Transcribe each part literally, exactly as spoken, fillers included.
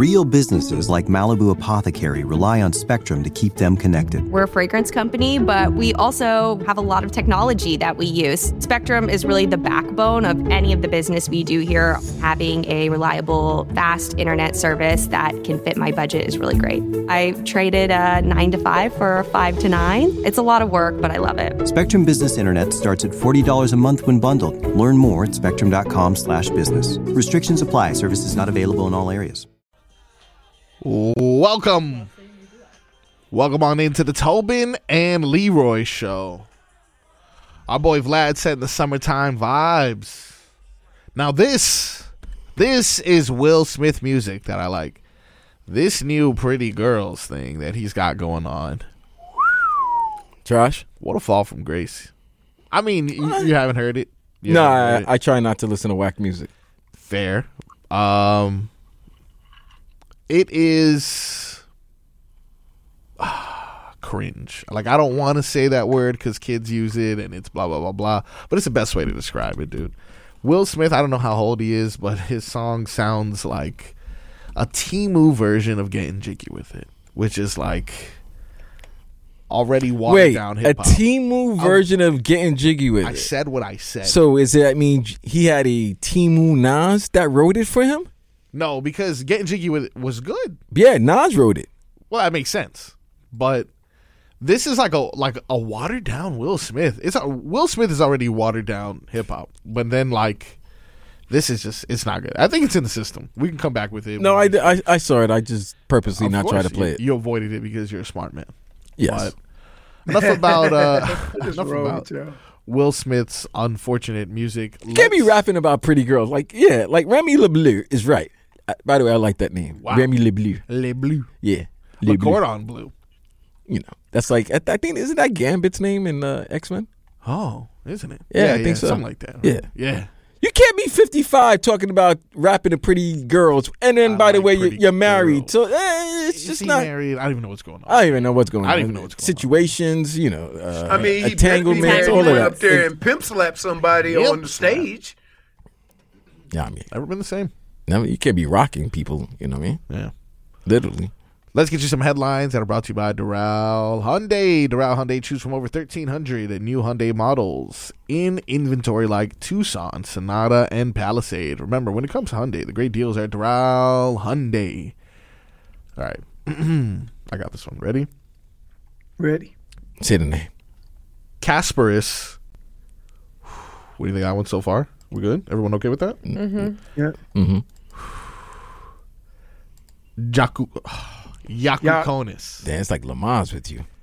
Real businesses like Malibu Apothecary rely on Spectrum to keep them connected. We're a fragrance company, but we also have a lot of technology that we use. Spectrum is really the backbone of any of the business we do here. Having a reliable, fast internet service that can fit my budget is really great. I traded a nine to five for a five to nine. It's a lot of work, but I love it. Spectrum Business Internet starts at forty dollars a month when bundled. Learn more at spectrum.com slash business. Restrictions apply. Services not available in all areas. Welcome. Welcome on into the Tobin and Leroy show. Our boy Vlad said the summertime vibes. Now this, this is Will Smith music that I like. This new Pretty Girls thing that he's got going on. Josh? What a fall from grace. I mean, you, you haven't heard it? You no, heard I, it. I try not to listen to whack music. Fair. Um... It is uh, cringe. Like, I don't want to say that word because kids use it and it's blah, blah, blah, blah. But it's the best way to describe it, dude. Will Smith, I don't know how old he is, but his song sounds like a Temu version of Getting Jiggy With It, which is like already watered Wait, down a hip-hop. Temu version um, of Getting Jiggy With I It? I said what I said. So is it, I mean, he had a Temu Nas that wrote it for him? No, because Getting Jiggy With It was good. Yeah, Nas wrote it. Well, that makes sense. But this is like a like a watered down Will Smith. It's a, Will Smith is already watered down hip hop, but then like this is just it's not good. I think it's in the system. We can come back with it. No, I, I, I saw it. I just purposely Of not try to course, play you, it. You avoided it because you're a smart man. Yes. But enough about uh, Just enough roll about it, yo. Will Smith's unfortunate music. You can't be rapping about pretty girls. Like, yeah, like Remy LeBleu is right. Uh, By the way, I like that name. Wow. Remy LeBleu. Le Bleu. Yeah. Le LeBleu. Cordon Bleu. You know, that's like, I, I think, isn't that Gambit's name in uh, X-Men? Oh, isn't it? Yeah, I think so. Something like that. Right? Yeah. Yeah. You can't be fifty-five talking about rapping to pretty girls, and then, I by the like way, you're, pretty you're married. girls. So eh, it's Is just he not. married? I don't even know what's going on. I don't even know what's going on. I don't even know what's going on. Situations, you know, uh, I mean, he entanglements, definitely all of went that. up there and pimp slap somebody Pimp on the stage. Yeah, I mean, Never been the same. no, you can't be rocking people. You know what I mean? Yeah. Literally. Let's get you some headlines that are brought to you by Doral Hyundai. Doral Hyundai, choose from over thirteen hundred new Hyundai models in inventory like Tucson, Sonata, and Palisade. Remember, when it comes to Hyundai, the great deals are at Doral Hyundai. All right. I got this one. Ready? Ready. Say the name. Kasparis. What do you think of that one so far? We good? Everyone okay with that? Mm-hmm. Yeah. Mm-hmm. Jaku, Yakukonis. Damn, it's like Lamar's with you.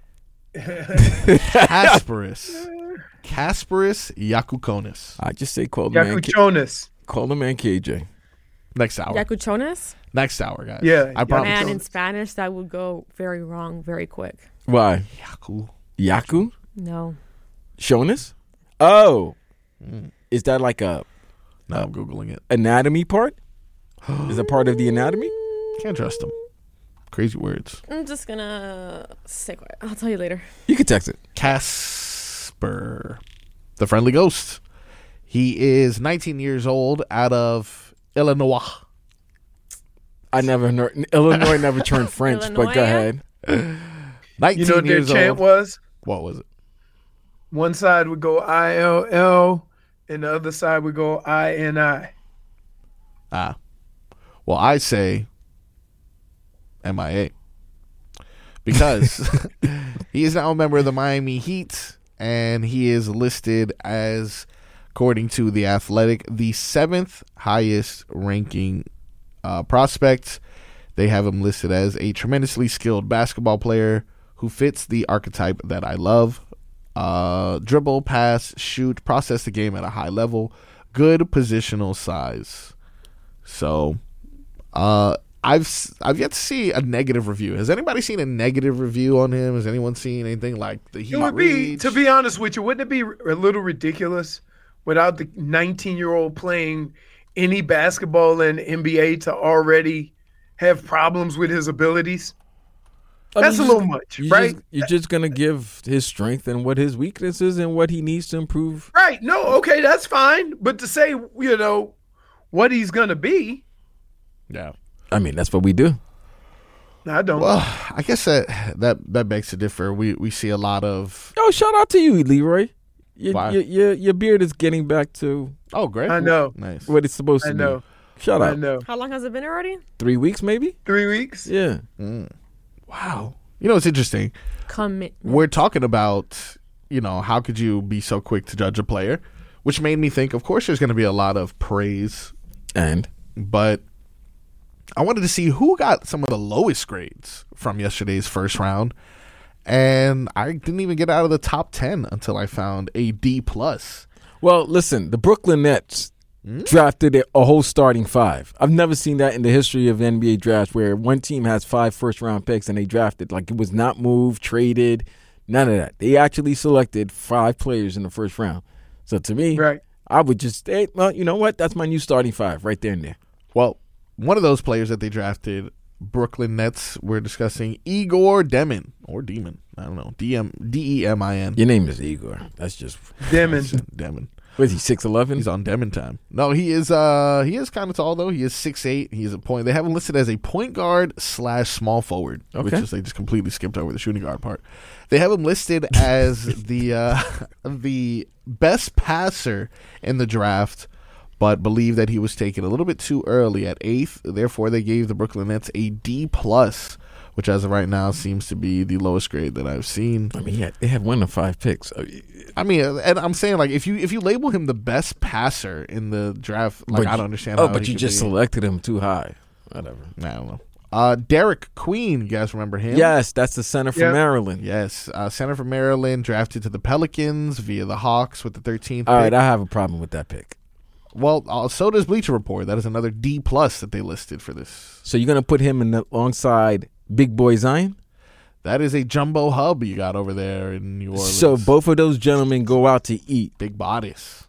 Kasparis. Kasparis Yakukonis. I just say call the man. K- Yakuchonis. call the man K J. Next hour. Yakuchonis? Next hour, guys. Yeah, I promise. Man, in Spanish, that would go very wrong very quick. Why? Yaku. Yaku? No. Shonis? Oh. Mm. Is that like a Now I'm Googling it. anatomy part? Is that part of the anatomy? Can't trust them. Crazy words. I'm just going to stay quiet. I'll tell you later. You can text it. Casper, the friendly ghost. He is nineteen years old, out of Illinois. I never know. Illinois never turned French, but go Illinois? ahead. nineteen You know what their years chant old. was? What was it? One side would go I L L, and the other side would go I N I. Ah. Well, I say M I A. Because he is now a member of the Miami Heat, and he is listed as, according to The Athletic, the seventh highest ranking uh, prospect. They have him listed as a tremendously skilled basketball player who fits the archetype that I love. Uh, dribble, pass, shoot, process the game at a high level, good positional size. So, uh, I've I've yet to see a negative review. Has anybody seen a negative review on him? Has anyone seen anything like the Heat It would be, reach? to be honest with you, wouldn't it be a little ridiculous without the nineteen-year-old playing any basketball in the N B A to already have problems with his abilities? I That's mean, a little much, you're right? Just, you're just going to give his strength and what his weaknesses and what he needs to improve. Right. No, okay, that's fine. But to say, you know, what he's going to be. Yeah. I mean, that's what we do. No, I don't. Well, I guess that that that begs to differ. We we see a lot of. Yo, shout out to you, Leroy. Your Why? your, your, your beard is getting back to Oh, great! I know. Nice. what it's supposed to I know. be. Shout I out. know. How long has it been already? Three weeks, maybe. Three weeks. Yeah. Wow. You know, it's interesting. Commit. We're talking about, you know, how could you be so quick to judge a player, which made me think. Of course, there's going to be a lot of praise, And but I wanted to see who got some of the lowest grades from yesterday's first round, and I didn't even get out of the top ten until I found a D plus. well, listen, the Brooklyn Nets drafted a, a whole starting five. I've never seen that in the history of N B A drafts where one team has five first round picks and they drafted like it was not moved, traded, none of that. They actually selected five players in the first round. So to me, Right. I would just, hey, well, you know what? That's my new starting five right there and there. Well, one of those players that they drafted, Brooklyn Nets, we're discussing Igor Demin or Demon. I don't know. D M D E M I N. Your name is Igor. That's just, Demon. Demin. what is he, six eleven? He's on Demon time. No, he is. Uh, he is kind of tall though. He is six eight. He is a point. They have him listed as a point guard slash small forward, which Okay. is they just completely skipped over the shooting guard part. They have him listed as the uh, the best passer in the draft, but believe that he was taken a little bit too early at eighth. Therefore, they gave the Brooklyn Nets a D plus, which as of right now seems to be the lowest grade that I've seen. I mean, he had, they had one of five picks. Uh, I mean, and I'm saying like if you if you label him the best passer in the draft, like but I you- don't understand. Oh, how but he you could just be- selected him too high. Whatever. I don't know. Uh, Derek Queen, you guys remember him? Yes, that's the center from Yeah. Maryland. Yes, uh, center from Maryland, drafted to the Pelicans via the Hawks with the thirteenth All right, pick. I have a problem with that pick. Well, uh, so does Bleacher Report. That is another D plus that they listed for this. So you're gonna put him in the, alongside Big Boy Zion? That is a jumbo hub you got over there in New Orleans. So both of those gentlemen go out to eat. big bodies.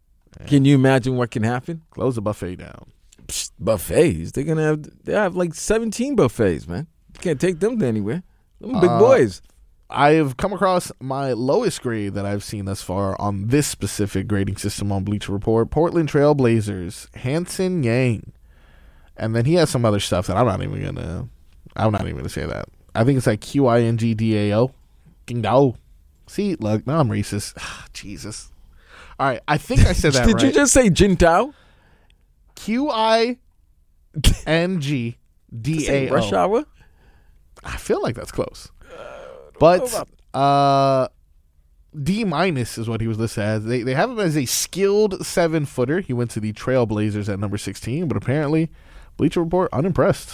Can you imagine what can happen? Close the buffet down. Psst, buffets. They're gonna have they have like seventeen buffets, man. You can't take them to anywhere. Them big Uh, boys. I have come across my lowest grade that I've seen thus far on this specific grading system on Bleacher Report. Portland Trail Blazers, Hanson Yang. And then he has some other stuff that I'm not even gonna I'm not even gonna say that. I think it's like Q I N G D A O. Qingdao. See, look, now I'm racist. Jesus. All right, I think I said that Did right. you just say Jintao? Q I N G D A O. Rush hour? I feel like that's close. But uh, D minus is what he was listed as. They they have him as a skilled seven footer. He went to the Trailblazers at number sixteen, but apparently Bleacher Report unimpressed.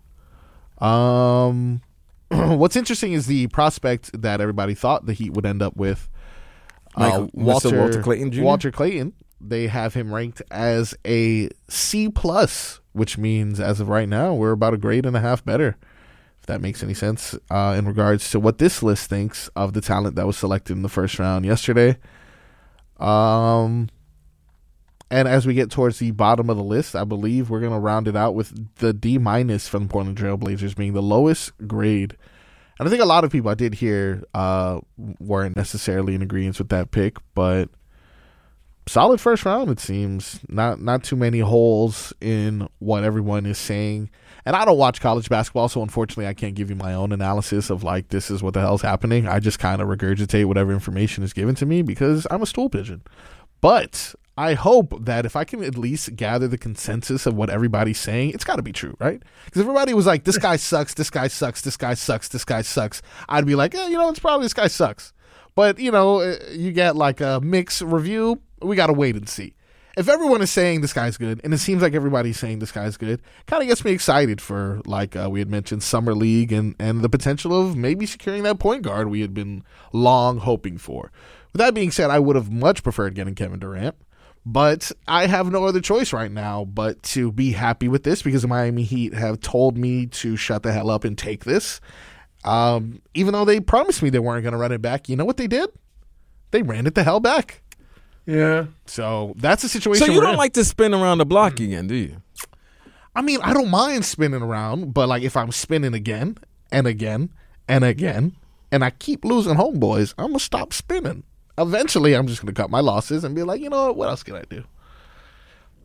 Um, what's interesting is the prospect that everybody thought the Heat would end up with. Michael- Mister Walter Clayton Junior? Walter Clayton. They have him ranked as a C plus, which means as of right now we're about a grade and a half better. If that makes any sense uh, in regards to what this list thinks of the talent that was selected in the first round yesterday. Um, and as we get towards the bottom of the list, I believe we're going to round it out with the D minus from the Portland Trail Blazers being the lowest grade. And I think a lot of people I did hear uh, weren't necessarily in agreement with that pick, but solid first round, it seems. Not not too many holes in what everyone is saying. And I don't watch college basketball, so unfortunately I can't give you my own analysis of like, this is what the hell's happening. I just kind of regurgitate whatever information is given to me because I'm a stool pigeon. But I hope that if I can at least gather the consensus of what everybody's saying, it's got to be true, right? Because if everybody was like, this guy sucks, this guy sucks, this guy sucks, this guy sucks, I'd be like, eh, you know, it's probably this guy sucks. But, you know, you get like a mixed review, we got to wait and see. If everyone is saying this guy's good, and it seems like everybody's saying this guy's good, kind of gets me excited for, like uh, we had mentioned, Summer League and, and the potential of maybe securing that point guard we had been long hoping for. With that being said, I would have much preferred getting Kevin Durant, but I have no other choice right now but to be happy with this because the Miami Heat have told me to shut the hell up and take this. Um, even though they promised me they weren't going to run it back, you know what they did? They ran it the hell back. Yeah. So that's the situation. So you we're don't in. like to spin around the block again, do you? I mean, I don't mind spinning around, but like if I'm spinning again and again and again, and I keep losing homeboys, I'm gonna stop spinning. Eventually, I'm just gonna cut my losses and be like, you know what? What else can I do?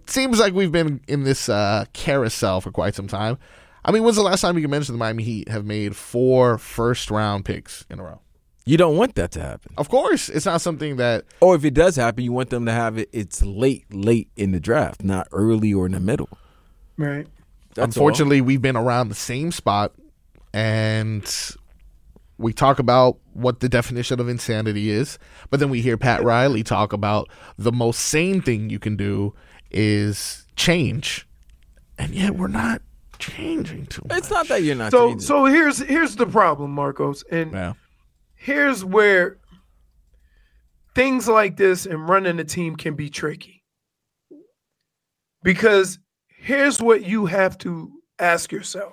seems like we've been in this uh, carousel for quite some time. I mean, when's the last time you can mention the Miami Heat have made four first-round picks in a row? You don't want that to happen. Of course. It's not something that... Or if it does happen, you want them to have it, it's late, late in the draft, not early or in the middle. Right. That's Unfortunately, all. We've been around the same spot, and we talk about what the definition of insanity is, but then we hear Pat Riley talk about the most sane thing you can do is change, and yet we're not changing too much. It's not that you're not so, changing. So here's here's the problem, Marcos, and yeah. here's where things like this and running a team can be tricky. Because here's what you have to ask yourself.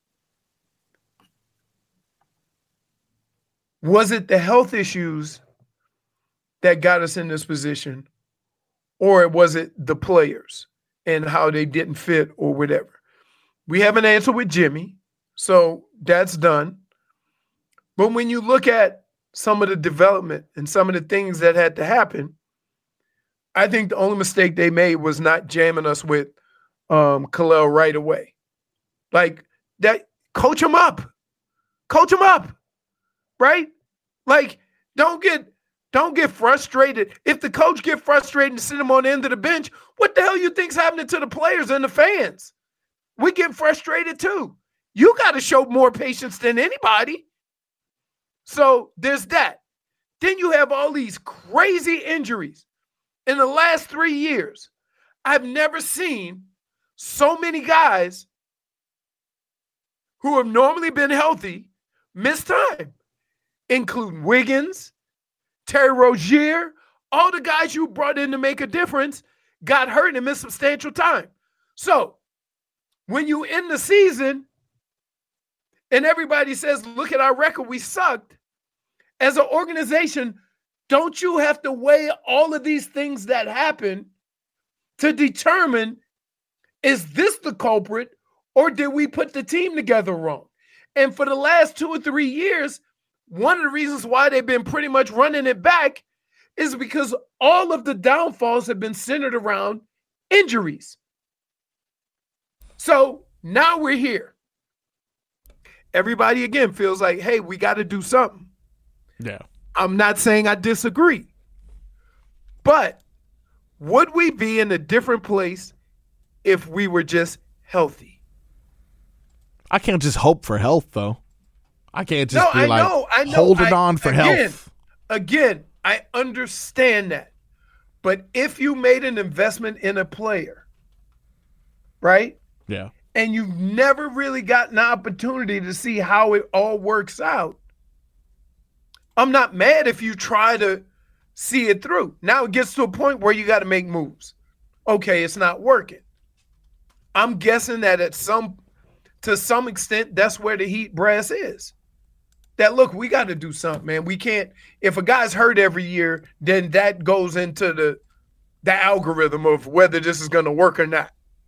Was it the health issues that got us in this position, or was it the players and how they didn't fit or whatever? We have an answer with Jimmy, so that's done. But when you look at some of the development and some of the things that had to happen, I think the only mistake they made was not jamming us with um, Khalil right away. Like, that, coach him up. Coach him up, right? Like, don't get don't get frustrated. If the coach get frustrated and sit him on the end of the bench, what the hell you think's happening to the players and the fans? We get frustrated too. You got to show more patience than anybody. So there's that. Then you have all these crazy injuries. In the last three years, I've never seen so many guys who have normally been healthy miss time, including Wiggins, Terry Rozier, all the guys you brought in to make a difference got hurt and missed substantial time. So when you end the season and everybody says, look at our record, we sucked, as an organization, don't you have to weigh all of these things that happen to determine, is this the culprit or did we put the team together wrong? And for the last two or three years, one of the reasons why they've been pretty much running it back is because all of the downfalls have been centered around injuries. So now we're here. Everybody again feels like, hey, we got to do something. Yeah. I'm not saying I disagree, but would we be in a different place if we were just healthy? I can't just hope for health, though. I can't just no, be I like know, I know. holding I, on for again, health. Again, I understand that. But if you made an investment in a player, right? Yeah. And you've never really gotten an opportunity to see how it all works out, I'm not mad if you try to see it through. Now it gets to a point where you got to make moves. Okay, it's not working. I'm guessing that at some, to some extent, that's where the Heat brass is. That, look, we got to do something, man. We can't, if a guy's hurt every year, then that goes into the, the algorithm of whether this is going to work or not.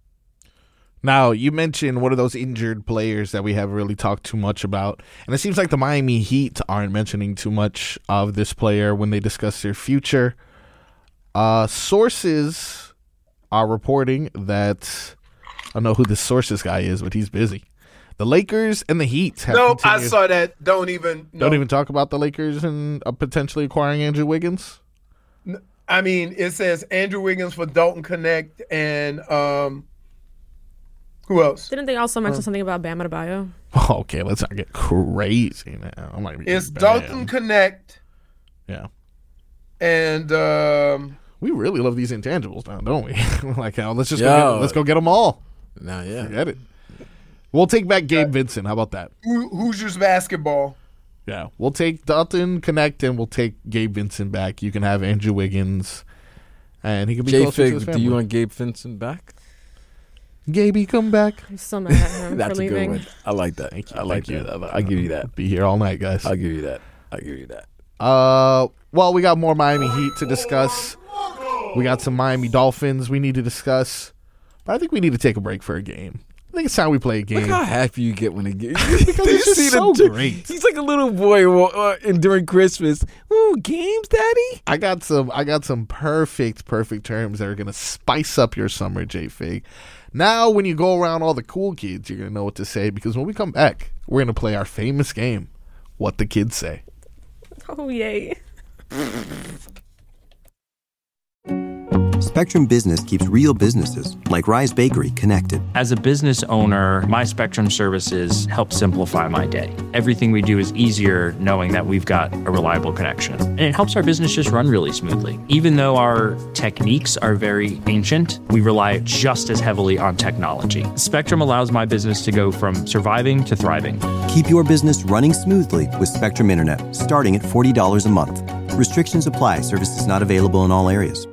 Now, you mentioned one of those injured players that we haven't really talked too much about. And it seems like the Miami Heat aren't mentioning too much of this player when they discuss their future. Uh, sources are reporting that, I don't know who this sources guy is, but he's busy. The Lakers and the Heat have No, continued, I saw that. Don't even. No. Don't even talk about the Lakers and uh, potentially acquiring Andrew Wiggins? I mean, it says Andrew Wiggins for Dalton Connect and um, who else? Didn't they also mention uh, something about Bam Adebayo? Okay, let's not get crazy now. I might be it's Dalton Connect. Yeah. And um, we really love these intangibles now, don't we? We're like, oh, let's just Yo. go get, let's go get them all. Nah, yeah. Forget it. We'll take back Gabe Vincent. How about that? Who, Hoosiers basketball. Yeah, we'll take Dalton Connect and we'll take Gabe Vincent back. You can have Andrew Wiggins, and he can be J closer to his Fig, family. do you want Gabe Vincent back? Gabe, come back. I'm still mad at him That's for a leaving. good one. I like that. Thank you. I like Thank that. you. I'll give you that. Be here all night, guys. I'll give you that. I'll give you that. Uh, well, we got more Miami Heat to discuss. We got some Miami Dolphins we need to discuss. But I think we need to take a break for a game. I think it's time we play a game. Look how happy you get when it gets. Because it's just so great. He's like a little boy uh, and during Christmas. Ooh, games, Daddy. I got some. I got some perfect, perfect terms that are gonna spice up your summer, J Fig. Now, when you go around all the cool kids, you're gonna know what to say because when we come back, we're gonna play our famous game, What the Kids Say. Oh, yay. Spectrum Business keeps real businesses, like Rise Bakery, connected. As a business owner, my Spectrum services help simplify my day. Everything we do is easier knowing that we've got a reliable connection. And it helps our business just run really smoothly. Even though our techniques are very ancient, we rely just as heavily on technology. Spectrum allows my business to go from surviving to thriving. Keep your business running smoothly with Spectrum Internet, starting at forty dollars a month. Restrictions apply. Services not available in all areas.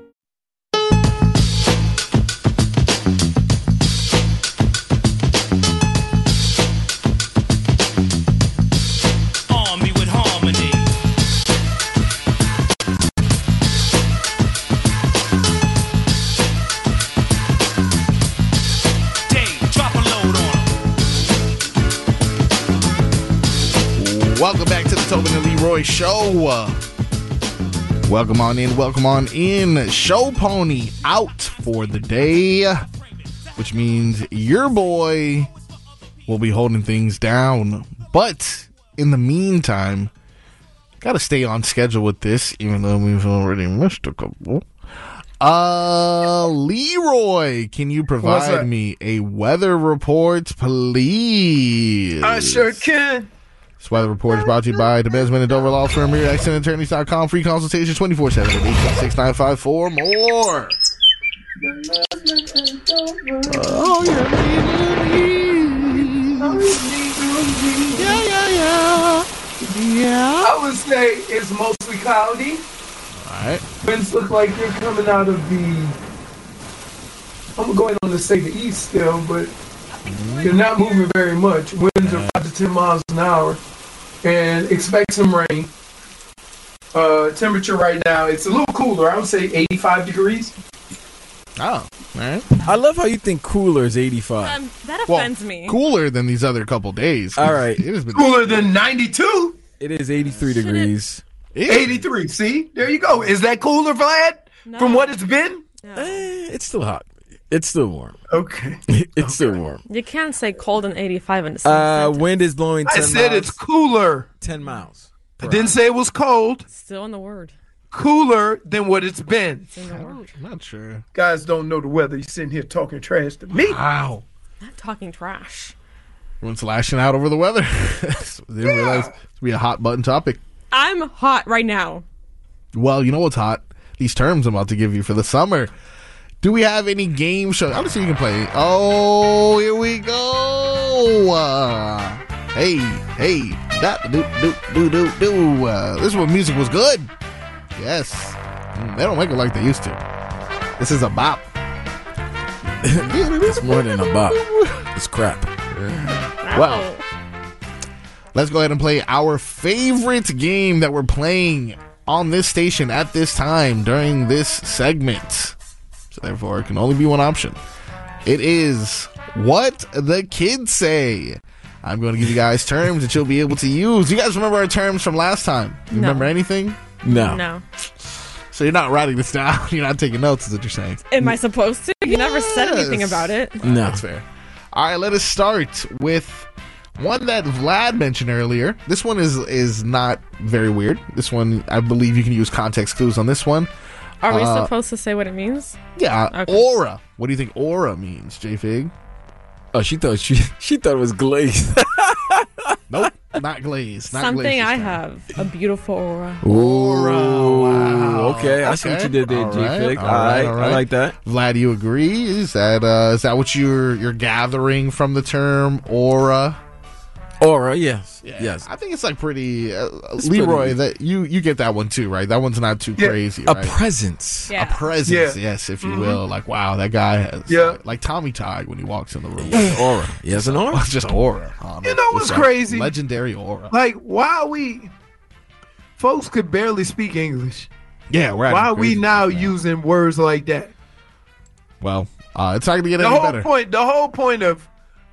Welcome back to the Tobin and Leroy Show. Uh, welcome on in, welcome on in. Show Pony out for the day, which means your boy will be holding things down. But in the meantime, gotta stay on schedule with this, even though we've already missed a couple. Uh, Leroy, can you provide me a weather report, please? I sure can. This weather report is brought to you by the Desmond and Dover Law Firm, Rear Accident Attorneys dot com. Free consultation twenty-four seven at eight one six, nine five four more. Oh, yeah. Yeah, yeah, yeah. Yeah. I would say it's mostly cloudy. All right. Winds look like they're coming out of the, I'm going on to say the east still, but they're not moving very much. Winds are five to ten miles an hour. And expect some rain. Uh, temperature right now, it's a little cooler. I would say eighty-five degrees. Oh, all right. I love how you think cooler is eighty-five. Um, that Well, offends me. cooler than these other couple days. All right. It has been Cooler than ninety-two. It is eighty-three degrees. eighty-three. See? There you go. Is that cooler, Vlad? No. From what it's been? Eh, it's still hot. It's still warm. Okay. It's still warm. You can't say cold and eighty-five in the same Uh, sentence. wind is blowing ten I said miles. it's cooler. ten miles. I didn't say it was cold. Still in the word. Cooler than what it's been. It's in the word. I'm not sure. Guys don't know the weather. You're sitting here talking trash to me. Wow. Not talking trash. Everyone's lashing out over the weather. They didn't realize it would be a hot button topic. I'm hot right now. Well, you know what's hot? These terms I'm about to give you for the summer. Do we have any game shows? I'll see if you can play. Oh, here we go. Uh, hey, hey. That do do do do do. Uh, this is when music was good. Yes. Mm, they don't make it like they used to. This is a bop. It's more than a bop. It's crap. Well, let's go ahead and play our favorite game that we're playing on this station at this time during this segment. So therefore, it can only be one option. It is What the Kids Say. I'm going to give you guys terms that you'll be able to use. You guys remember our terms from last time? You No. remember anything? No. No. So you're not writing this down. You're not taking notes, is what you're saying. Am I supposed to? You never said anything Yes. about it. No. That's fair. All right, let us start with one that Vlad mentioned earlier. This one is is not very weird. This one, I believe you can use context clues on this one. Are we Uh, supposed to say what it means? Yeah, Okay. aura. What do you think aura means, J-Fig? Oh, she thought she she thought it was glazed. Nope, not glaze. Not Something glaze I this time. have. A beautiful aura. Aura. Wow. Okay, I see what Okay. you did there, All J right, Fig. all All right, right, all I right. like that. Vlad, you agree? Is that uh, is that what you're you're gathering from the term aura? Aura, yes, yes. I think it's like pretty. Uh, It's Leroy, pretty- that you you get that one too, right? That one's not too Yeah. crazy, A right? presence. Yeah. A presence, Yeah. yes, if you will. Like, wow, that guy has, Yeah. like, like Tommy Tide when he walks in the room. Aura. Yes, an aura. It's just aura. on You him. know It's what's like crazy? Legendary aura. Like, why we, folks could barely speak English. Yeah, we're Why having are we crazy now stuff, man. using words like that? Well, uh, it's not going to get The any whole better. point, the whole point of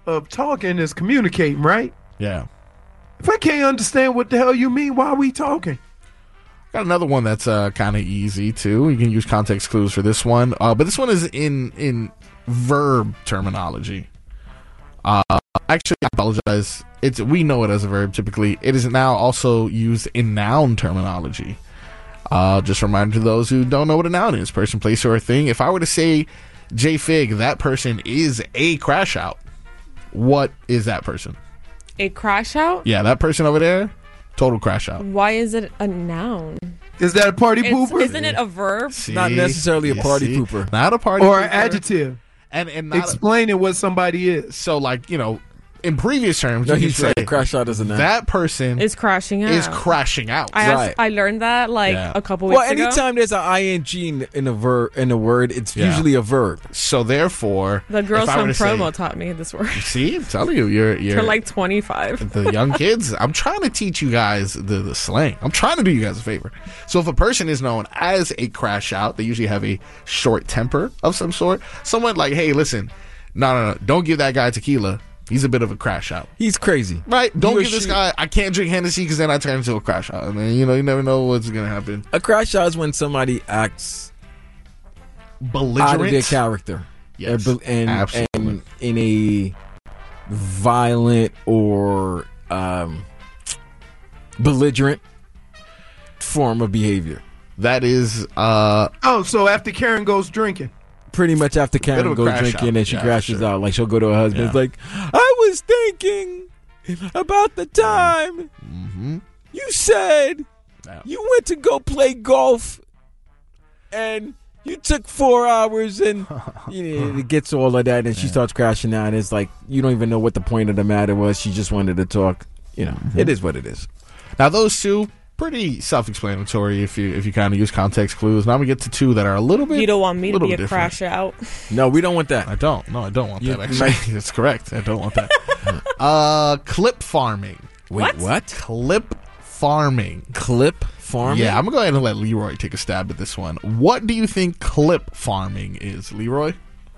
of talking is communicating, right? Yeah. If I can't understand what the hell you mean, why are we talking? Got another one that's uh, kind of easy too. You can use context clues for this one, uh, but this one is in in verb terminology. Uh, actually, I apologize. It's we know it as a verb typically. It is now also used in noun terminology. Uh, just a reminder to those who don't know what a noun is: person, place, or a thing. If I were to say J Fig, that person is a crash out. What is that person? A crash out? Yeah, that person over there, total crash out. Why is it a noun? Is that a party It's, pooper? isn't it a verb? See? Not necessarily a You party see? pooper. Not a party Or pooper. an adjective? And and not a, Explaining what somebody is. so like you know, in previous terms, No, you he's can right. say Crash out is a noun. that person Is crashing out. is crashing out. I Right. asked, I learned that like Yeah. a couple weeks Well, ago. anytime there's an ing in, in a verb in a word, it's Yeah. usually a verb. So therefore, The girls if I were from to say- promo taught me this word. see, I'm telling you, you're you're They're like twenty-five. the young kids. I'm trying to teach you guys the, the slang. I'm trying to do you guys a favor. So if a person is known as a crash out, they usually have a short temper of some sort. Someone like, hey, listen, no, no, no, don't give that guy tequila. He's a bit of a crash out. He's crazy. Right? Don't He or give this she- guy, I can't drink Hennessy because then I turn into a crash out. I mean, you know, you never know what's going to happen. A crash out is when somebody acts Belligerent. out of their character. Yes, and, and, absolutely. and in a violent or um, belligerent form of behavior. That is, uh, Oh, so after Karen goes drinking. Pretty much after Bit Karen of a goes crash drinking out. and she Yeah, crashes for sure. out. Like she'll go to her husband. It's Yeah. like, I was thinking about the time mhm. you said Yeah. you went to go play golf and you took four hours and you know, it gets all of that and she starts crashing out. And it's like you don't even know what the point of the matter was. She just wanted to talk. You know, Mm-hmm. it is what it is. Now those two, pretty self-explanatory if you if you kind of use context clues. Now we get to two that are a little bit. You don't want me to little be a different. crash out. No, we don't want that. I don't. No, I don't want You- that. Actually, that's correct. I don't want that. uh, clip farming. Wait, What? what? Clip farming. Clip farming? Yeah, I'm gonna go ahead and let Leroy take a stab at this one. What do you think clip farming is, Leroy?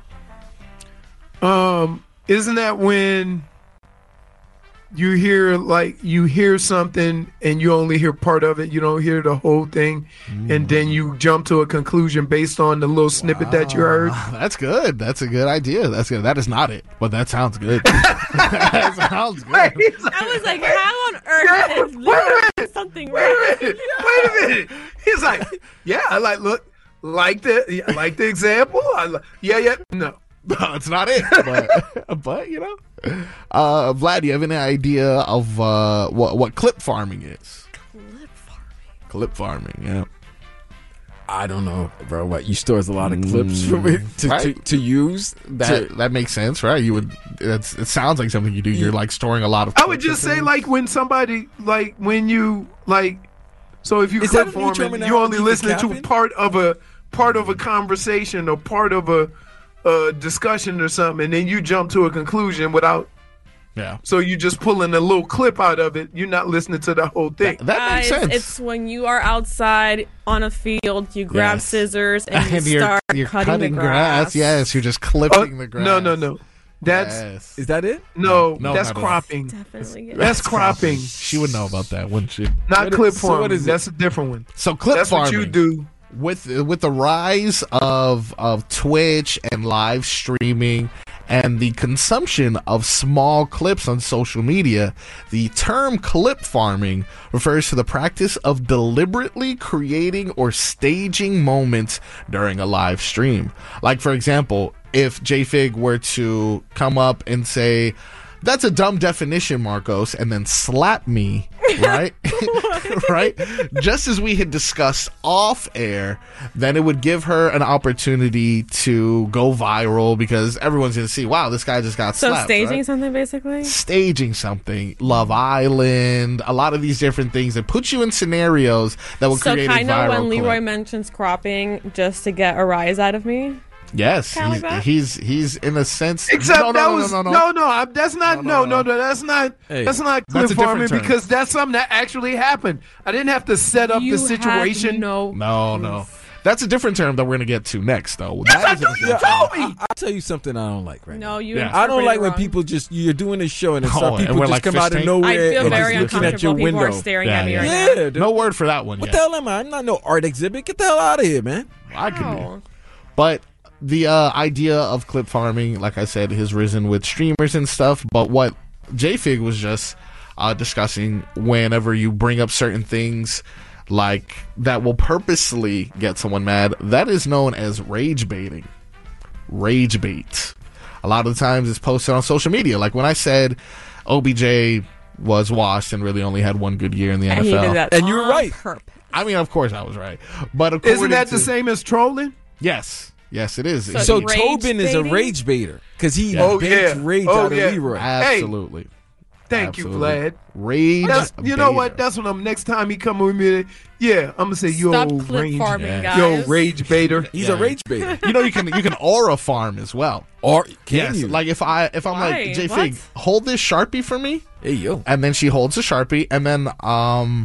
Um, isn't that when you hear like you hear something and you only hear part of it, you don't hear the whole thing, and then you jump to a conclusion based on the little snippet that you heard? Ah, that's good. That's a good idea. That's good. That is not it, but that sounds good. that sounds good. I was like, how on earth is Wait a minute. something Wait a right? minute. Wait a minute. He's like, yeah, I like look like the yeah, like the example. I li- yeah, yeah, no. No, it's not it. But, but you know, uh, Vlad, do you have any idea of uh, what what clip farming is? Clip farming. Clip farming, yeah. I don't know, bro. What you store a lot of clips for me to, to, Right. to use? That to- that makes sense, right? You would. That's, it sounds like something you do. You're like storing a lot of. I would clips just of say things. like when somebody like when you like so if you Is clip that a new farming, you only terminology for listening to capping? part of a part of a conversation or part of a, a discussion or something, and then you jump to a conclusion without. yeah, So you just pulling a little clip out of it. You're not listening to the whole thing. that makes Guys, sense. it's when you are outside on a field, you grab Yes. scissors and you and you're, start you're cutting, the grass. Yes, you're just Oh, clipping the grass. no, no, no. That's Yes. is that it? no, No, that's not at all. cropping. Definitely. get That's cropping, She would know about that, wouldn't she? not What is- clip so what farming. is it? That's a different one. So clip That's farming. what you do. with with the rise of of Twitch and live streaming and the consumption of small clips on social media, the term clip farming refers to the practice of deliberately creating or staging moments during a live stream. Like, for example, if JFig were to come up and say, "That's a dumb definition, Marcos," and then slap me, right? right? Just as we had discussed off air, then it would give her an opportunity to go viral because everyone's going to see, wow, this guy just got So slapped. staging right? something basically? Staging something, Love Island, a lot of these different things that put you in scenarios that will So create a kind viral of when Leroy clip. mentions cropping just to get a rise out of me. Yes, Kinda he's, like that? he's he's in a sense. Except no, no, that no, was no, no, no, no, I- that's not No, no, no, no, no. no, that's not Hey, that's not that's clip a different farming term. because that's something that actually happened. I didn't have to set up You the situation. Had no, No, no. That's a different term that we're gonna get to next, though. That I is a know you different told term. me. I'll tell you something I don't like right now. No, you. Yeah. I don't interpreted like it when wrong. people just you're doing a show and, Oh, some and people we're just like come fish out of tank? nowhere I feel and very just looking at your uncomfortable. People window. are staring Yeah, at me yeah. right Yeah, now. dude. No word for that one What yet. the hell am I? I'm not no art exhibit. Get the hell out of here, man. I could be. Oh. But the uh, idea of clip farming, like I said, has risen with streamers and stuff. But what J-Fig was just uh, discussing, whenever you bring up certain things like that will purposely get someone mad, that is known as rage baiting. Rage bait. A lot of the times it's posted on social media. Like when I said O B J was washed and really only had one good year in the I N F L. hated that. And you were on right. purpose. I mean, of course I was right. But according Isn't that to, the same as trolling? Yes. Yes, it is. So It So is. Rage Tobin is a baiting? rage baiter because he Yeah. Oh, baits yeah. rage Oh, out of yeah. Leroy. Absolutely. Thank Absolutely. you, Vlad. Rage. That's, you know what? baiter. That's when I'm next time he come with me. Yeah, I'm gonna say yo Stop clip range, farming, Yeah. guys. yo rage baiter. He's Yeah. a rage baiter. You know, you can you can aura farm as well. Or can yes. you? Like if I if I'm Why? like J Fig, hold this Sharpie for me, hey yo. and then she holds a Sharpie, and then um,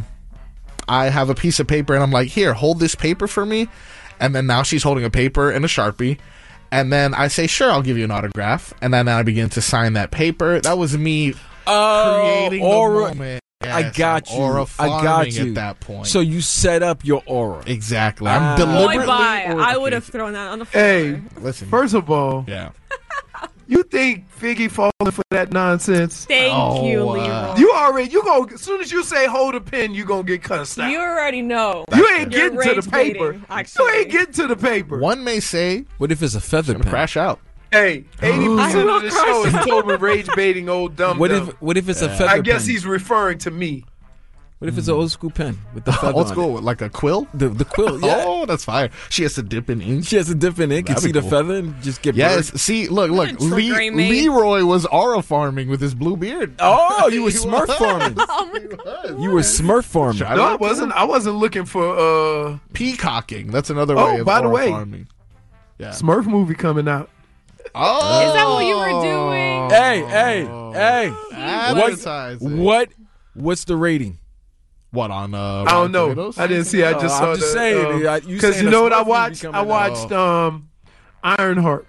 I have a piece of paper, and I'm like, here, hold this paper for me, and then now she's holding a paper and a Sharpie. And then I say, sure, I'll give you an autograph. And then I begin to sign that paper. That was me Oh, creating aura. the moment. I Yes, got I'm you. aura I got farming you. at that point. So you set up your aura. exactly. I'm Ah. deliberately. Boy, bye. aura- I would have thrown that on the floor. Hey, Listen. first of all, yeah. you think Figgy falling for that nonsense? Thank Oh, you, uh, Leroy. You already you go as soon as you say hold a pen, you gonna get cussed out. You already know. You ain't You're getting to the rage paper. baiting, You actually. ain't getting to the paper. One may say, What if it's a feather gonna pen? crash out. Hey, eighty percent of the show is Tobin rage baiting old dumb What dumb. if what if it's a feather I guess pen? he's referring to me. What if it's an old school pen with the feather Old on school, like a quill. it? The the quill, yeah. Oh, that's fire. She has to dip in ink. She has a dip in ink and That'd see be the cool. feather and just get Yes. burned. See, look, look. What a Le- triggering me. Leroy was aura farming with his blue beard. Oh, you were He Smurf was. farming. Oh my God. You were Smurf farming. Try No, I that. wasn't. I wasn't looking for uh Peacocking. That's another Oh, way of by the aura way. farming. Yeah. Smurf movie coming out. Oh, Is that what you were doing? Hey, hey, hey. Advertising. What what's the rating? What on? Uh, I don't know. Tomatoes? I didn't see. I Oh, just I'm saw just the, saying, um, uh, you Because saying you a know what I Smurf movie watched? coming I out. watched um, Ironheart.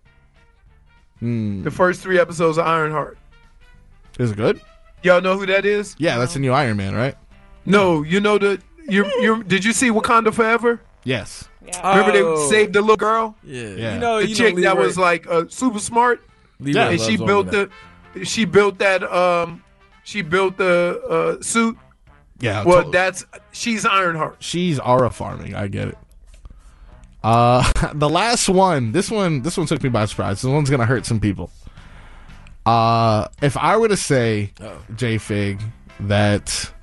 Hmm. The first three episodes of Ironheart. Is it good? Y'all know who that is? Yeah, that's the new Iron Man, right? No, you know the. You you did you see Wakanda Forever? Yes. Yeah. Remember Oh. they saved the little girl, Yeah, Yeah. you know, the you chick know, that Leroy- was like uh, super smart, Leroy Yeah, and she loves all built of that. the. She built that. Um, she built the uh, suit. Yeah. Well, to- that's she's Ironheart. she's aura farming. I get it. Uh, the last one. This one. This one took me by surprise. This one's gonna hurt some people. Uh, if I were to say, J Fig, that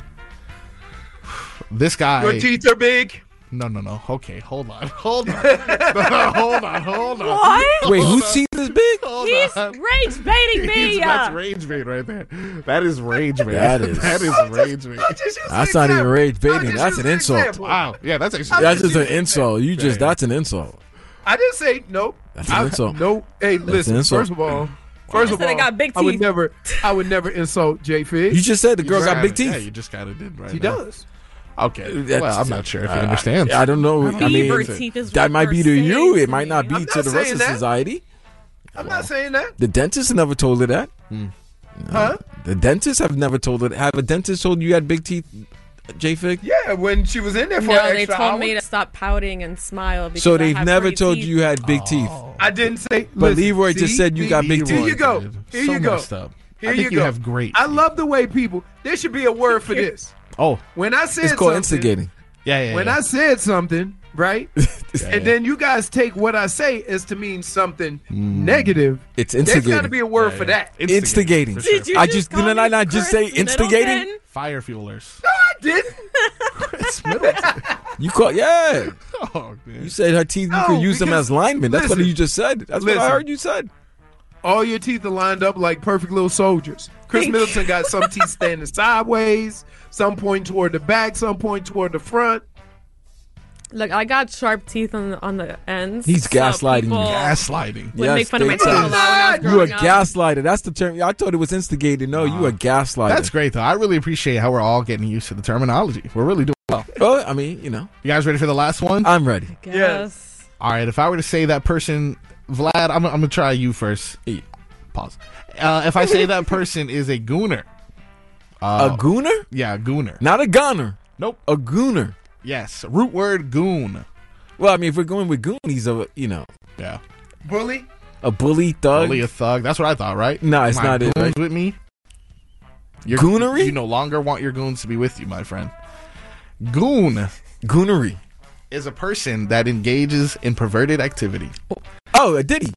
this guy. Your teeth are big. No, no, no. Okay, hold on, hold on, no, hold on, hold on. What? Wait, whose teeth is big? Hold He's on. rage baiting me. He's- That's rage bait right there. That is rage bait. That is- that is rage bait. That's not even rage baiting. That's an insult. Example. Wow. Yeah, that's actually. That's just an insult. You just Yeah. that's an insult. I didn't say nope. That's an I, insult. No, hey, listen. an insult. First of all, first I of said I all, got big I would teeth. never, I would never insult J Fig. You just said the girl You got kinda- big teeth. Yeah, you just kind of did right He now. does. Okay. That's- Well, I'm not sure if he I- understands. I, I don't know. I Beaver mean, teeth is that what might they're be to you. saying It to might me. not be I'm to not the rest saying of that. society. I'm not saying that. The dentist never told her that. Huh? The dentists have never told her. Have a dentist told you you had big teeth, J Fig? Yeah, when she was in there for No, an they extra told hour, me to stop pouting and smile. Because So I they've have never pretty told teeth. you you had big teeth. I didn't say. But listen, Leroy just see? said you got big Here teeth. you go. Dude, Here so you go. messed up. Here I think you you go. have great. I love the way people. There should be a word for this. Oh, When I said It's called something, instigating. yeah, yeah. When yeah. I said something, right, yeah. and then you guys take what I say as to mean something negative. It's There's instigating. got to be a word Yeah, for yeah. that. Instigating. for sure. Did you I just just call didn't I me not just Chris say instigating? Middleton? Fire fuelers. No, I didn't. Chris Middleton. You call yeah. Oh, man. You said her teeth. You No, could use them because- as linemen. That's what listen. you just said. That's what I Listen. heard you said. All your teeth are lined up like perfect little soldiers. Chris Middleton got some teeth standing sideways, some point toward the back, some point toward the front. Look, I got sharp teeth on the, on the ends. He's so gaslighting you. people Gaslighting. Would Yes, make fun of my they teeth a tell lot when I was You a growing up. gaslighter. That's the term. I thought it was instigated. No, you a gaslighter. That's great, though. I really appreciate how we're all getting used to the terminology. We're really doing well. all. Well, I mean, you know. You guys ready for the last one? I'm ready. Yes. All right. If I were to say that person, Vlad, I'm, I'm gonna try you first. Hey, pause. Uh, if I say that person is a gooner, uh, a gooner? Yeah, a gooner. Not a gunner. Nope. A gooner. Yes. Root word goon. Well, I mean, if we're going with goon, he's a you know. Yeah. Bully. A bully thug. Bully a thug. That's what I thought, right? No, it's My not it. goons Right? with me. You're, Goonery? You no longer want your goons to be with you, my friend. Goon. Goonery is a person that engages in perverted activity. Oh, a Diddy.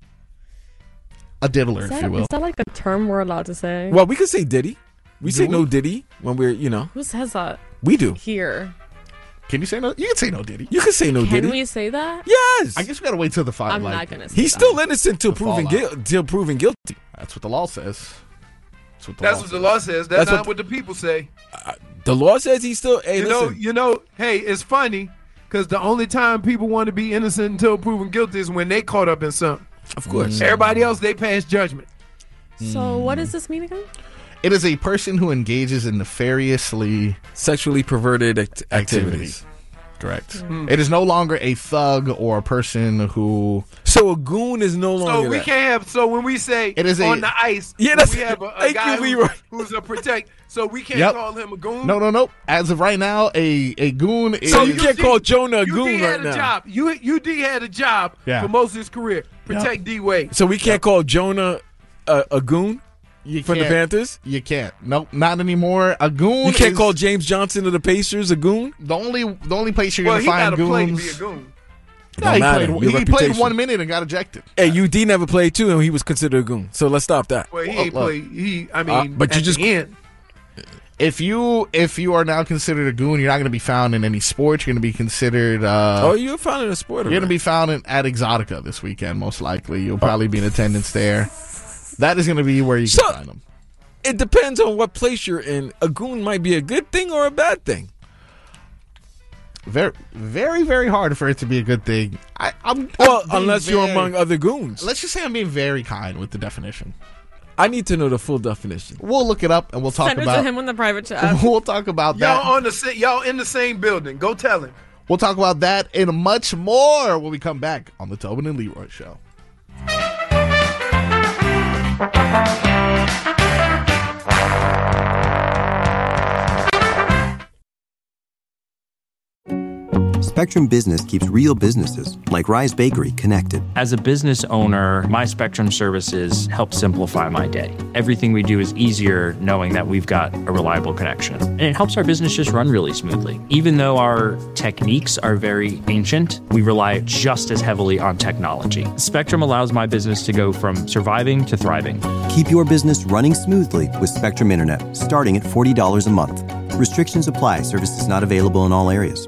A diddler, Is if that, you will. is that like a term we're allowed to say? Well, we could say Diddy. We say Do no we? Diddy when we're, you know. Who says that We do. here? Can you say no? You can say no, Diddy. You can say no Can Diddy. we say that? Yes. I guess we gotta wait till the final. I'm like, not gonna say He's that. still innocent till The proven fallout. guilty. Till proven guilty. That's what the law says. That's what the That's law what the says. law says. That's, That's not what what, the people say. The law says he's still. Hey, You know, listen. you know. Hey, it's funny because the only time people want to be innocent until proven guilty is when they caught up in something. Of course. Everybody else, they pass judgment. So what does this mean again? It is a person who engages in nefariously Sexually perverted act- activities. activities. Correct. It is no longer a thug or a person who. So a goon is no So longer we that. can't have. So when we say It is a- on the ice, Yeah, that's- we have a, a thank guy you, who's, Leroy. who's a protect. So we can't Yep. call him a goon. No, no, no. As of right now, a a goon is. So you can't D- call Jonah a U D goon had right a now. job. You U D had a job Yeah. for most of his career. Protect D Wade. So we can't call Jonah a, a goon you from the can't- Panthers? You can't. Nope, not anymore. A goon. You can't is call James Johnson of the Pacers a goon? the only the only place you're Well, gonna he find got to play to goons. be a goon. No, Don't he matter. played, Your he played reputation. one minute and got ejected. Hey, U D never played too, and he was considered a goon. So let's stop that. Well, he Well, ain't look. play. He, I mean, Uh, but you at just- the end. If you if you are now considered a goon, you're not going to be found in any sports. You're going to be considered. Uh, Oh, you're finding a sport. You're going to be found in, at Exotica this weekend, most likely. You'll probably be in attendance there. That is going to be where you can So- find them. It depends on what place you're in. A goon might be a good thing or a bad thing. Very, very, very hard for it to be a good thing. I, I'm Well, I'm being unless you're very- among other goons. Let's just say I'm being very kind with the definition. I need to know the full definition. We'll look it up and we'll talk Send it to about. him on the private chat. We'll talk about Y'all that. on the sa- y'all in the same building. Go tell him. We'll talk about that and much more when we come back on the Tobin and Leroy Show. Spectrum Business keeps real businesses, like Rise Bakery, connected. As a business owner, my Spectrum services help simplify my day. Everything we do is easier knowing that we've got a reliable connection. And it helps our business just run really smoothly. Even though our techniques are very ancient, we rely just as heavily on technology. Spectrum allows my business to go from surviving to thriving. Keep your business running smoothly with Spectrum Internet, starting at forty dollars a month. Restrictions apply. Services not available in all areas.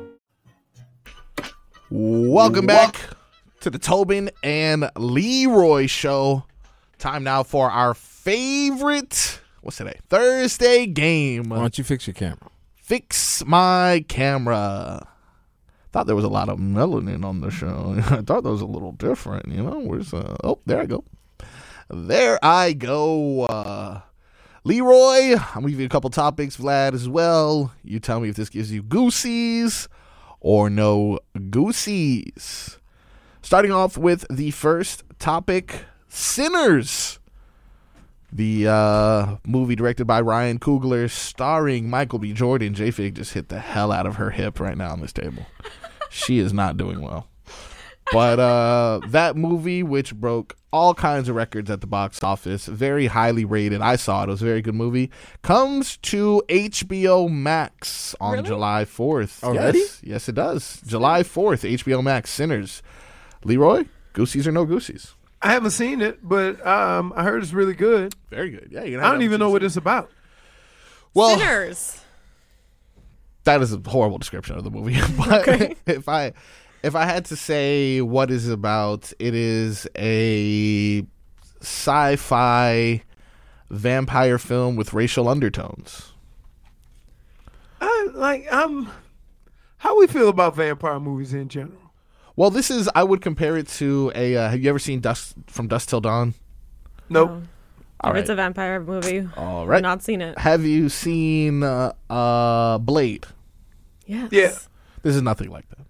Welcome back to the Tobin and Leroy Show. Time now for our favorite, what's today? Thursday game. Why don't you fix your camera? Fix my camera. Thought there was a lot of melanin on the show. I thought that was a little different, you know. Where's uh oh, there I go. There I go. Uh Leroy, I'm gonna give you a couple topics, Vlad as well. You tell me if this gives you goosies or no goosies. Starting off with the first topic, Sinners. The uh, movie directed by Ryan Coogler, starring Michael B. Jordan. J-Fig just hit the hell out of her hip right now on this table. She is not doing well. But uh, that movie, which broke all kinds of records at the box office, very highly rated. I saw it. It was a very good movie. Comes to H B O Max on Really? July fourth. Already? Yes, yes, it does. July fourth, H B O Max, Sinners. Leroy, goosies or no goosies? I haven't seen it, but um, I heard it's really good. Very good. Yeah, you're I don't even know what it's about. Well, Sinners. that is a horrible description of the movie. But Okay. if I if I had to say what is it about, it is a sci-fi vampire film with racial undertones. I like I'm. How we feel about vampire movies in general? Well, this is I would compare it to a. Uh, have you ever seen Dust from Dusk Till Dawn? Nope. No. All If right. it's a vampire movie, All right. I've not seen it. Have you seen uh, uh, Blade? Yes. Yeah. This is nothing like that.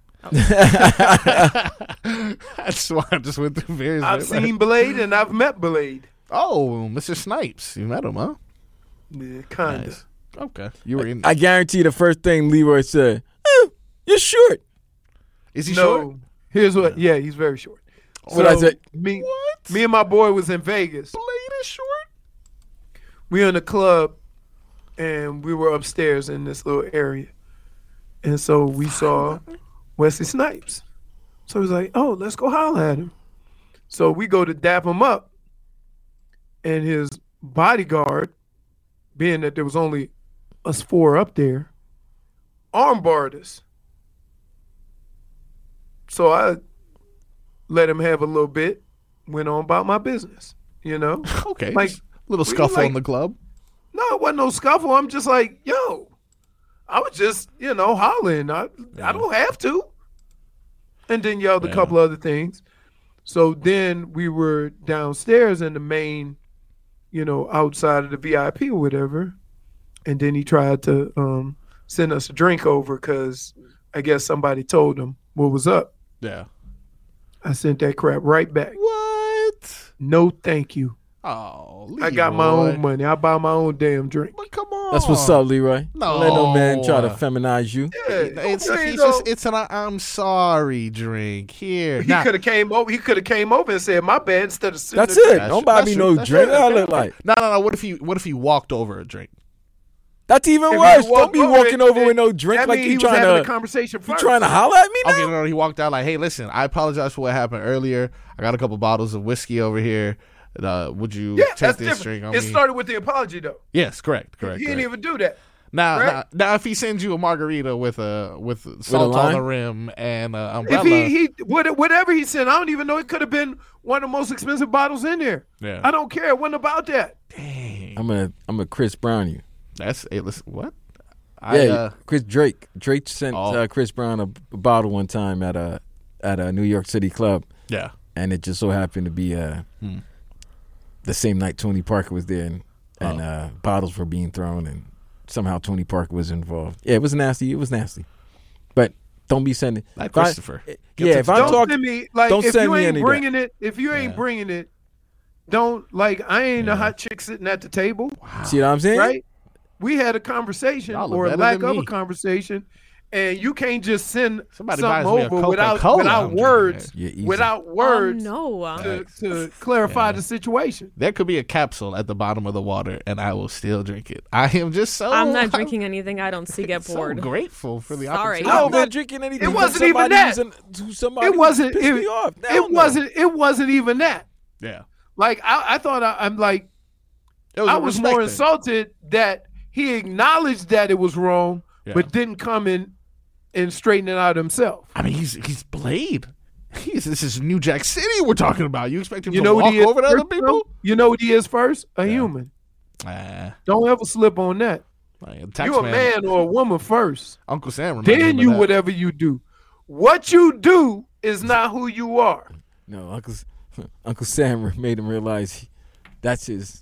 That's why I just went through various. I've seen Blade and I've met Blade. Oh, Mister Snipes, you met him, huh? Yeah, kinda. Nice. Okay, you were in. I guarantee the first thing Leroy said, eh, "You're short." Is he no, short? Here's what. Yeah, he's very short. What I said? Me, What? me and my boy was in Vegas. Blade is short. We were in a club, and we were upstairs in this little area, and so we saw Wesley Snipes. So he's like, "Oh, let's go holler at him." So we go to dap him up, and his bodyguard, being that there was only us four up there, armbarred us. So I let him have a little bit, went on about my business, you know? Okay, Like, just a little we scuffle like- in the club. No, it wasn't no scuffle. I'm just like, yo, I was just, you know, hollering. I, I don't have to. And then yelled a Yeah. couple other things. So then we were downstairs in the main, you know, outside of the V I P or whatever. And then he tried to um, send us a drink over because I guess somebody told him what was up. Yeah. I sent that crap right back. What? No, thank you. Oh, I got my Leroy. own money. I buy my own damn drink. But come on. That's what's up, Leroy. No. Don't let no man try to feminize you. Yeah, It's, okay, it's though. just it's an I'm sorry drink here. He Now- could have came over. He could have came over and said, "My bad." Instead of sitting That's there- it. That's Don't true. buy That's me true. no That's drink. true. What I look like? No, no, no. What if he what if he walked over a drink? That's even If he worse. Don't walked be over walking it, over then with no drink that like mean you he was trying having to. a conversation You first. trying to holler at me now? Okay, no, no, he walked out like, "Hey, listen, I apologize for what happened earlier. I got a couple bottles of whiskey over here. Uh, would you Yeah, take that's this drink different. on It me?" started with the apology though. Yes, correct, correct. He correct. didn't even do that. Now, Right? now, now, if he sends you a margarita with a with salt on lime? the rim and an If umbrella, he he what- whatever he said, I don't even know. It could have been one of the most expensive bottles in there. yeah, I don't care. It wasn't about that. dang, I'm gonna I'm gonna Chris Brown you. that's hey, listen, what? I, Yeah, uh, Chris Drake. Drake sent Oh. uh, Chris Brown a, a bottle one time at a at a New York City club, yeah. and it just so happened to be uh, Hmm. the same night Tony Parker was there, and, and Oh. uh, bottles were being thrown, and somehow Tony Parker was involved. Yeah, it was nasty. It was nasty. But don't be sending. Like if I- Christopher. yeah, if I'm Don't talking, send me like don't if send you me ain't any of that. bringing it. If you ain't Yeah. bringing it, don't like. I ain't Yeah. a hot chick sitting at the table. see what I'm saying? Right? We had a conversation Y'all are or a better lack than of me. a conversation, and you can't just send Somebody something buys me a over without Coca-Cola, I'm without drinking words, Yeah, easy. without words Oh, no. to, to clarify the situation. There could be a capsule at the bottom of the water, and I will still drink it. I am just so. I'm not drinking anything I don't see get so bored. grateful for the Sorry. opportunity. I've No, been but drinking anything. it from wasn't even somebody that. who's in- who somebody It wasn't. pissed It, me off. Hell it no. wasn't. It wasn't even that. Yeah, Like I, I thought. I, I'm like. it was I a was respect more thing. insulted that he acknowledged that it was wrong, Yeah. but didn't come in and straighten it out himself. I mean, he's he's Blade. He's this is New Jack City we're talking about. You expect him You to know what walk he is over to other first, people? though? You know what he is first? A human. Ah, Don't ever slip on that. like, tax You a man or a woman first. Uncle Sam. reminded Then me you of that. whatever you do. What you do is not who you are. No, Uncle Uncle Sam made him realize he, that's his.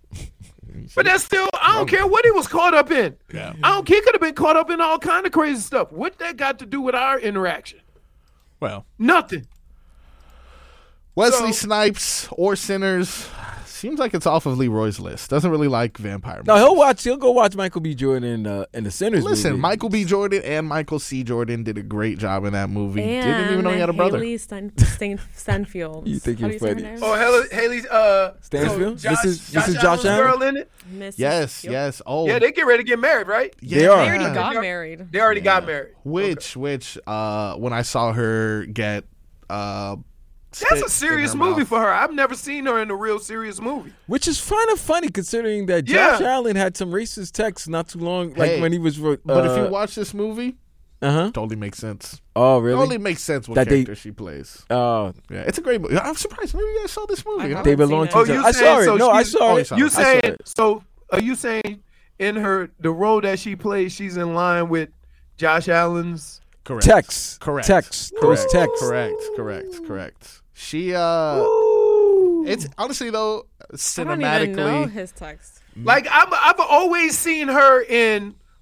But that's still, I don't care what he was caught up in. Yeah. I don't care. He could have been caught up in all kind of crazy stuff. What that got to do with our interaction? Well, Nothing. Wesley So- Snipes or Sinners seems like it's off of Leroy's list. Doesn't really like vampire. No, movies. he'll watch. He'll go watch Michael B. Jordan in uh, in the Sinners Listen, movie. Michael B. Jordan and Michael C. Jordan did a great job in that movie. And Didn't even know he had a brother. Haley Stan- Stan- Stanfield. You think How you're do say her funny. name? Oh, Haley, Haley's, uh, Stansfield? so This is- this is Josh Allen's Allen? girl in it? Miss- Yes, Yep. yes. Oh, Yeah, they get ready to get married, right? yeah. They are. They already Yeah. got married. They already got married. Which, which, uh, when I saw her get, uh, That's spit a serious in her movie mouth. for her. I've never seen her in a real serious movie. Which is kind of funny considering that Josh Yeah. Allen had some racist texts not too long, like Hey, when he was. Uh, But if you watch this movie, uh huh. totally makes sense. Oh really? Totally makes sense what That they- character she plays. Oh, Yeah, it's a great movie. I'm surprised none of you guys saw this movie. I huh? haven't they seen belong it. to. Oh, each other. you I saw saying it. so No, I she's- saw oh, it. you saw You I saw saying it. so? Are you saying in her the role that she plays, she's in line with Josh Allen's? Correct. Text. Correct. Text. Those Correct. texts. Correct. Correct. Correct. She, uh, it's honestly though, I don't even know cinematically, his text. Like I've I've always seen her in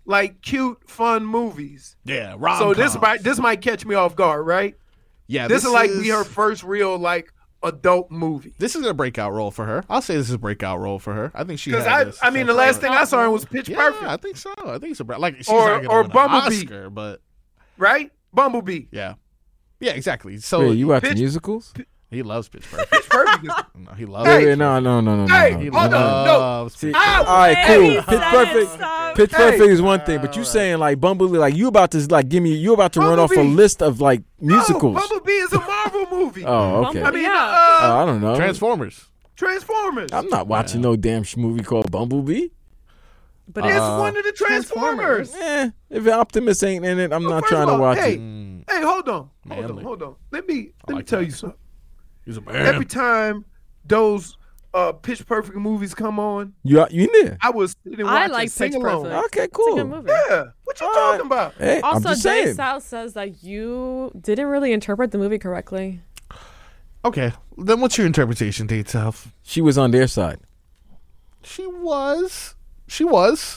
like cute, fun movies. Yeah, rom. So this might this might catch me off guard, right? Yeah, This, this, is like be her first real like adult movie. This is a breakout role for her. I'll say this is a breakout role for her. I think she Because had I this I mean the last thing I saw her was Pitch yeah, Perfect, I think so. I think it's a like she's Or- not gonna or win an Bumblebee. Oscar, but right? Bumblebee. yeah, yeah, exactly. So Wait, you watch Pitch- musicals? he loves Pitch Perfect. Pitch Perfect. Is, No, he loves. Hey. Wait, wait, no, no, no, no, no. Hey, no. He hold on, no. loves See, Pitch I all right, Hey, cool. he Pitch said Perfect. stop. Pitch Hey. Perfect is one thing, but you saying like Bumblebee, like you about to like give me, you about to run off a Bumblebee. list of like musicals. No, Bumblebee is a Marvel movie. Oh, okay. I mean, Yeah. uh, Oh, I don't know. Transformers. Transformers. I'm not watching no damn sh- movie called Bumblebee. But it's it's one of the Transformers. Transformers. Eh, if Optimus ain't in it, I'm Well, not first trying of to all, watch hey, it. Hey, hold on, hold on, Manly. hold on. Let me let me like tell that. you something. He's a man. Every time those uh, Pitch Perfect movies come on, You you in there? I was sitting I watching like sing Pitch along. Perfect. Okay, It's a cool. good movie. Yeah, what you All talking right. about? Hey, I'm Also, just Jay saying. South says that you didn't really interpret the movie correctly. Okay, then what's your interpretation, Date South? She was on their side. She was. She was.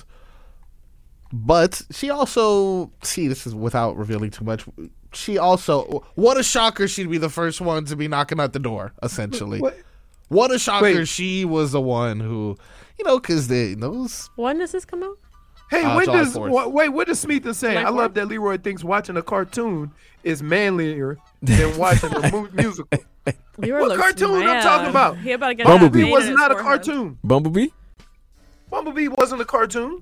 But she also, see, this is without revealing too much. She also, what a shocker she'd be the first one to be knocking at the door, essentially. What? What a shocker Wait. she was the one who, you know, because those. When does this come out? Hey, Uh, when July does fourth. wha- wait? What does Smith is saying? July I love fourth? that Leroy thinks watching a cartoon is manlier than watching a mu- musical. Leroy What looks cartoon I'm mad. talking about? He about to get Bumblebee. that Bumblebee was vein in not a his forehead. cartoon. Bumblebee? Bumblebee wasn't a cartoon.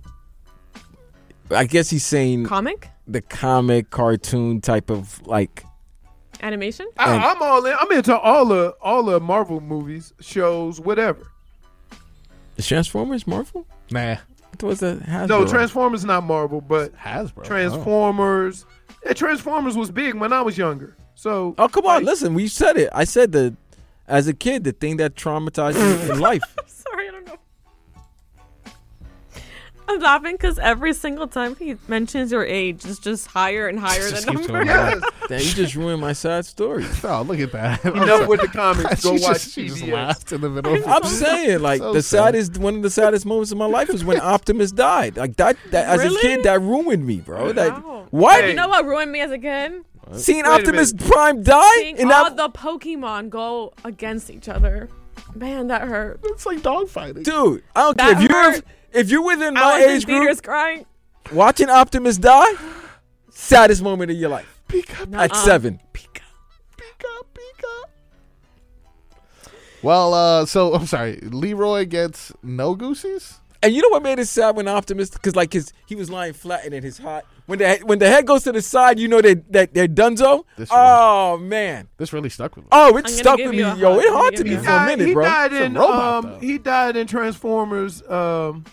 I guess he's saying Comic? the comic cartoon type of like. Animation? I, And- I'm all in. I'm into all the all the Marvel movies, shows, whatever. Is Transformers Marvel? Nah. It was a Hasbro. No, Transformers not Marvel, but Hasbro. Transformers. Yeah, Transformers was big when I was younger. So Oh come on! like, Listen, we said it. I said that as a kid, the thing that traumatized me in life. Sorry, I don't know. I'm laughing because every single time he mentions your age, it's just higher and higher Just the keeps number. going Yes. Damn, you just ruined my sad story. Oh, look at that. Enough with the comics. Go she watch just, she just T V S. laughed in the middle of I'm it. saying, like, So the sad. saddest, one of the saddest moments of my life was when Optimus died. Like that, that as a Really? kid, that ruined me, bro. That Wow. what? Hey. You know what ruined me as a kid? Seeing Wait a Optimus minute. Prime die Seeing in all that, the Pokemon go against each other. Man, that hurt. It's like dogfighting. dude. I don't That care if you're hurt. if you're within I my was in age group, theaters crying. watching Optimus die, saddest moment of your life Pika, Nuh-uh. at seven. pika, pika, pika. Well, uh, so I'm sorry. Leroy gets no goosies. And you know what made it sad when Optimus, because like his he was lying flat and then his heart when the when the head goes to the side, you know they that they're donezo. This Oh man. This really stuck with me. Oh, it gonna stuck give with me, you a yo. hug. It I'm haunted gonna me give for you a a Died- minute, he bro. died It's a in robot, um, though. he died in Transformers. Um,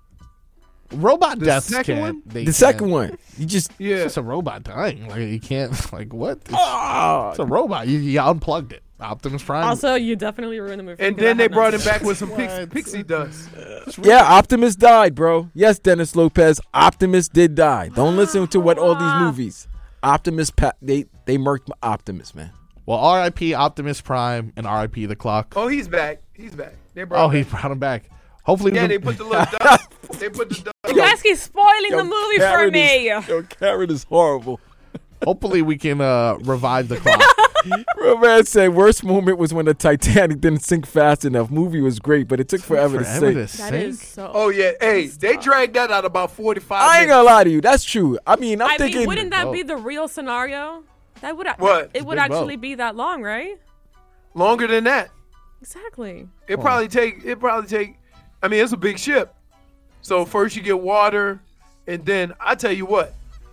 Robot The deaths second can't. one? They The second can't. one, you just It's yeah, just a robot dying. Like you can't. Like what? It's, oh, it's a robot. You, you unplugged it. Optimus Prime. Also, you definitely ruined the movie. and because then I they had brought not him seen back it. with some pix- What? pixie dust. yeah. Optimus died, bro. Yes, Dennis Lopez. Optimus did die. Don't listen to what all these movies. Optimus, pa- they they murked Optimus, man. Well, R I P Optimus Prime and R I P the clock. Oh, he's back. He's back. They brought. Oh, him he back. brought him back. Hopefully, Yeah, the- they put the little dust. They put the dust. You guys keep spoiling the movie for Karen me. Is, yo, Karen is horrible. hopefully we can uh, revive the clock. Real man said worst moment was when the Titanic didn't sink fast enough. Movie was great, but it took forever, Forever to to sink. That sink. is so. Oh yeah, hey, they dragged that out about forty-five. I ain't minutes. gonna lie to you. That's true. I mean, I'm I thinking. mean, wouldn't that Oh. be the real scenario? That would What? it would Big actually boat. be that long, right? Longer than that. Exactly. It probably take. It probably take. I mean, it's a big ship. So first you get water, and then I tell you what.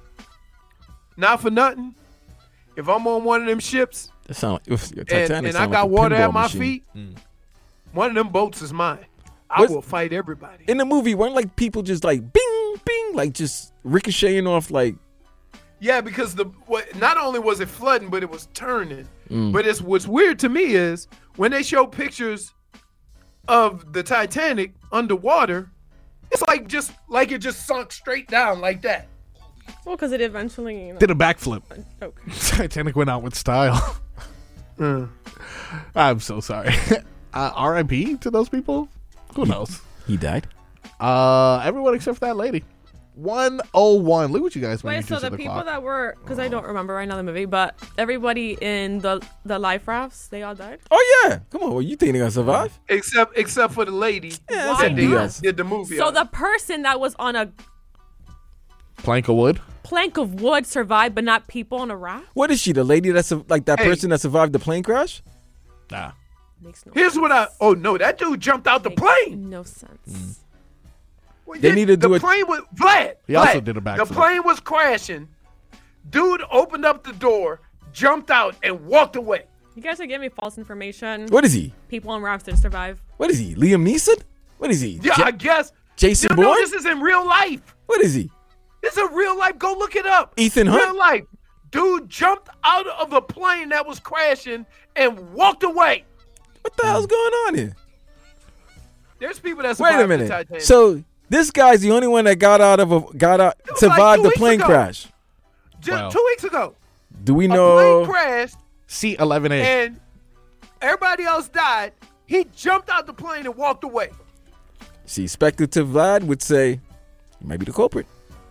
Not for nothing. If I'm on one of them ships That sound like, oof, your and, Titanic and I sound got like a water pinball at my machine. feet, one of them boats is mine. I What's- will fight everybody. In the movie, weren't like people just like bing, bing, like just ricocheting off like. Yeah, because the what, not only was it flooding, but it was turning. Mm. But it's what's weird to me is when they show pictures of the Titanic underwater, it's like just like it just sunk straight down like that. Well, because it eventually. You know, Did a backflip. okay. Titanic went out with style. Uh, I'm so sorry. Uh, R I P to those people. Who knows? He died. Uh, everyone except for that lady. one oh one. Look what you guys Wait, so the, the people clock. that were, because I don't remember right now the movie, but everybody in the the life rafts, they all died? Oh, yeah. Come on. Well, you think they're going to survive? Except except for the lady Yeah, Why that's that they not? B S. did the movie. So on. the person that was on a Plank of wood. plank of wood survived, but not people on a raft? What is she? The lady that's su- like that Hey. person that survived the plane crash? Nah. Makes no Here's sense. what I. Oh no, that dude jumped out the Makes plane. No sense. Mm. Well, They yeah, need to do the it- plane was Vlad. He also Vlad, did a backflip. The plane was crashing. Dude opened up the door, jumped out, and walked away. You guys are giving me false information. What is he? People on rafts didn't survive. What is he? Liam Neeson? What is he? Yeah, Ja- I guess. Jason You know Bourne? this is in real life. What is he? This is real life. Go look it up. Ethan real Hunt? life. Dude jumped out of a plane that was crashing and walked away. What the hell's going on here? There's people that Wait survived a the minute. Titanic. So this guy's the only one that got out of a got out was like survived two the weeks plane ago. crash. Just Wow. two weeks ago, Do we a know? plane crashed C eleven A. and everybody else died. He jumped out the plane and walked away. See, speculative Vlad would say he might be the culprit.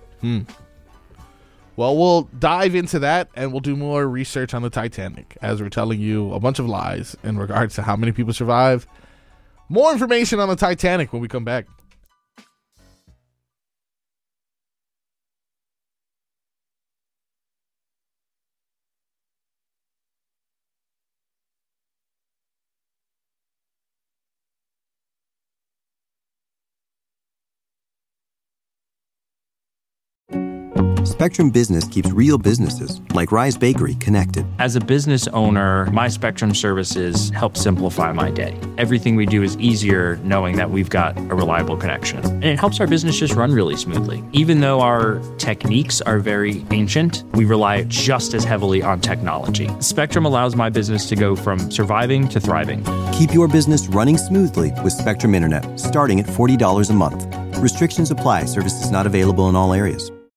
Well, we'll dive into that and we'll do more research on the Titanic as we're telling you a bunch of lies in regards to how many people survived. More information on the Titanic when we come back. Spectrum Business keeps real businesses, like Rise Bakery, connected. As a business owner, my Spectrum services help simplify my day. Everything we do is easier knowing that we've got a reliable connection. And it helps our business just run really smoothly. Even though our techniques are very ancient, we rely just as heavily on technology. Spectrum allows my business to go from surviving to thriving. Keep your business running smoothly with Spectrum Internet, starting at forty dollars a month. Restrictions apply. Services not available in all areas.